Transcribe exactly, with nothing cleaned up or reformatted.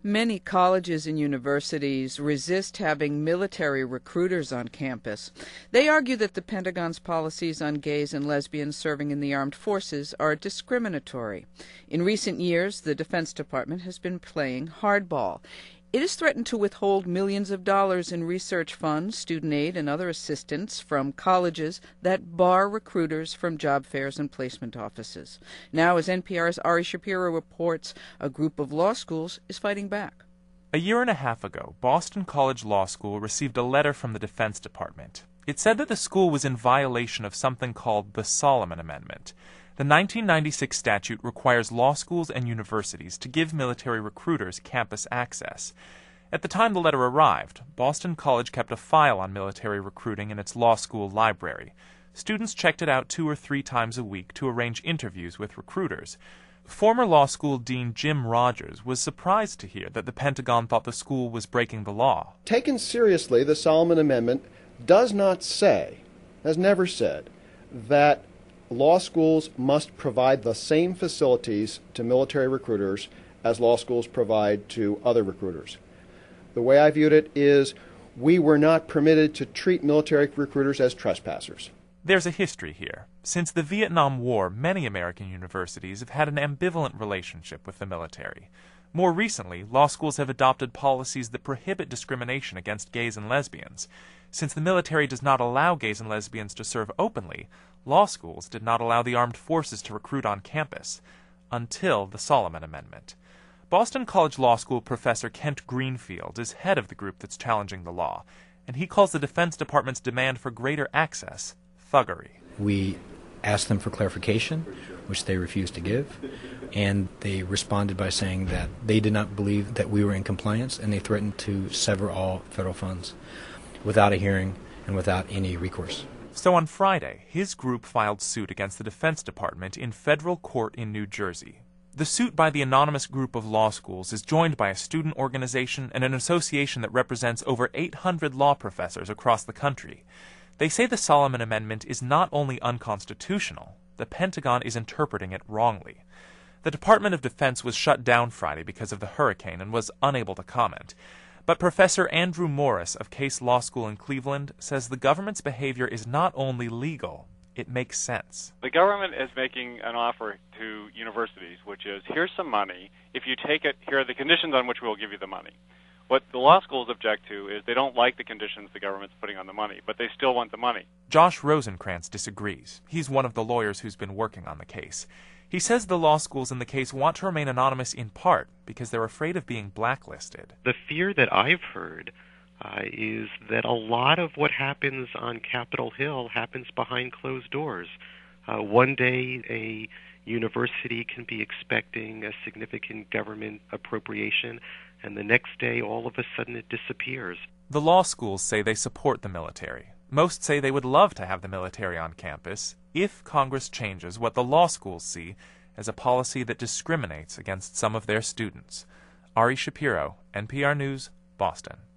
Many colleges and universities resist having military recruiters on campus. They argue that the Pentagon's policies on gays and lesbians serving in the armed forces are discriminatory. In recent years, the Defense Department has been playing hardball. It has threatened to withhold millions of dollars in research funds, student aid, and other assistance from colleges that bar recruiters from job fairs and placement offices. Now, as N P R's Ari Shapiro reports, a group of law schools is fighting back. A year and a half ago, Boston College Law School received a letter from the Defense Department. It said that the school was in violation of something called the Solomon Amendment. The nineteen ninety-six statute requires law schools and universities to give military recruiters campus access. At the time the letter arrived, Boston College kept a file on military recruiting in its law school library. Students checked it out two or three times a week to arrange interviews with recruiters. Former law school dean Jim Rogers was surprised to hear that the Pentagon thought the school was breaking the law. Taken seriously, the Solomon Amendment does not say, has never said, that law schools must provide the same facilities to military recruiters as law schools provide to other recruiters. The way I viewed it is we were not permitted to treat military recruiters as trespassers. There's a history here. Since the Vietnam War, many American universities have had an ambivalent relationship with the military. More recently, law schools have adopted policies that prohibit discrimination against gays and lesbians. Since the military does not allow gays and lesbians to serve openly, law schools did not allow the armed forces to recruit on campus until the Solomon Amendment. Boston College Law School professor Kent Greenfield is head of the group that's challenging the law, and he calls the Defense Department's demand for greater access thuggery. We asked them for clarification, which they refused to give, and they responded by saying that they did not believe that we were in compliance, and they threatened to sever all federal funds without a hearing and without any recourse. So on Friday, his group filed suit against the Defense Department in federal court in New Jersey. The suit by the anonymous group of law schools is joined by a student organization and an association that represents over eight hundred law professors across the country. They say the Solomon Amendment is not only unconstitutional, the Pentagon is interpreting it wrongly. The Department of Defense was shut down Friday because of the hurricane and was unable to comment. But Professor Andrew Morris of Case Law School in Cleveland says the government's behavior is not only legal, it makes sense. The government is making an offer to universities, which is, here's some money. If you take it, here are the conditions on which we will give you the money. What the law schools object to is they don't like the conditions the government's putting on the money, but they still want the money. Josh Rosenkrantz disagrees. He's one of the lawyers who's been working on the case. He says the law schools in the case want to remain anonymous in part because they're afraid of being blacklisted. The fear that I've heard uh, is that a lot of what happens on Capitol Hill happens behind closed doors. Uh, one day a university can be expecting a significant government appropriation, and the next day all of a sudden it disappears. The law schools say they support the military. Most say they would love to have the military on campus if Congress changes what the law schools see as a policy that discriminates against some of their students. Ari Shapiro, N P R News, Boston.